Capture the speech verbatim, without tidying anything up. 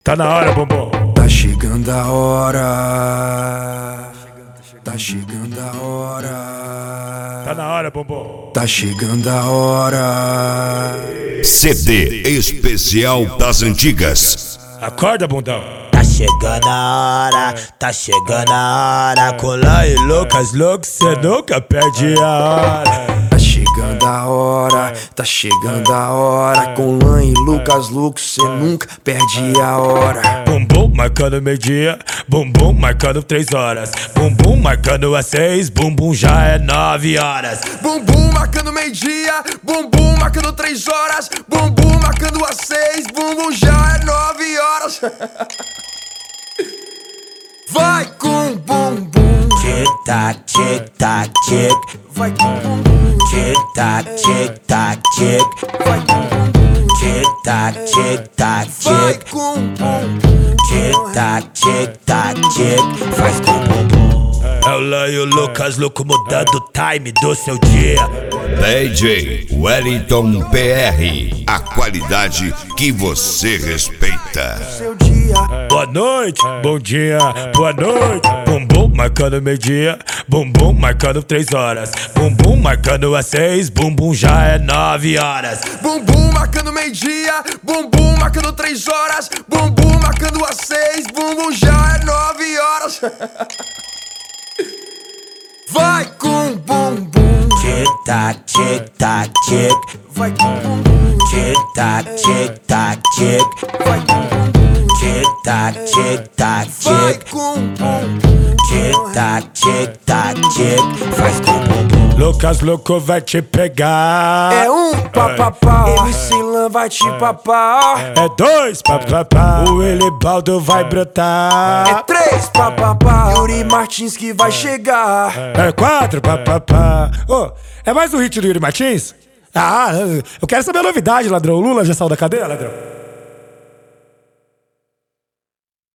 Tá na hora, bumbum. Tá chegando a hora. Tá chegando a hora. Tá na hora, bumbum. Tá chegando a hora. C D especial das antigas. Acorda, bundão. Tá chegando a hora, tá chegando a hora. Com Lan e Lucas, louco, cê nunca perde a hora. Tá chegando a hora, tá chegando a hora. Com Lan e Lucas, louco, cê nunca perde a hora. Bumbum marcando meio-dia, bumbum marcando três horas. Bumbum marcando às seis, bumbum já é nove horas. Bumbum marcando meio-dia, bumbum marcando três horas. Bumbum marcando às seis, bumbum já é nove horas. Vai com bumbum. Tic tac, tic tac, tic. Vai com bumbum. Tic tac, tic tac, tic. Vai com bumbum. Tic tac, tic tac, Vai tic. com bumbum. Tic tac, tic tac, tic. Faz com o bumbum. É o Lan e o Lucas, louco, mudando o time do seu dia. D J Wellington P R, a qualidade que você respeita. Seu dia. Boa noite, bom dia, boa noite. Bumbum marcando meio-dia, bumbum marcando três horas. Bumbum marcando às seis, bumbum já é nove horas. Bumbum marcando meio-dia, bumbum marcando três horas. Bumbum marcando às seis, bumbum já é nove horas. Vai com bumbum. Tic tac, tic tac, tic. Vai com bumbum. Tic tac, tic tac, tic. Vai com bumbum. Tic tac, tic tac, Vai tic. com bumbum. Tic tac, tic tac, tic. Faz com o bumbum. Lucas louco vai te pegar. É um papapá, M C Lan vai te papar. É dois papapá, o Elibaldo vai brotar. É três papapá, Yuri Martins que vai chegar. É quatro papapá. Ô, é mais um hit do Yuri Martins? Ah, eu quero saber a novidade, ladrão. O Lula já saiu da cadeia, ladrão?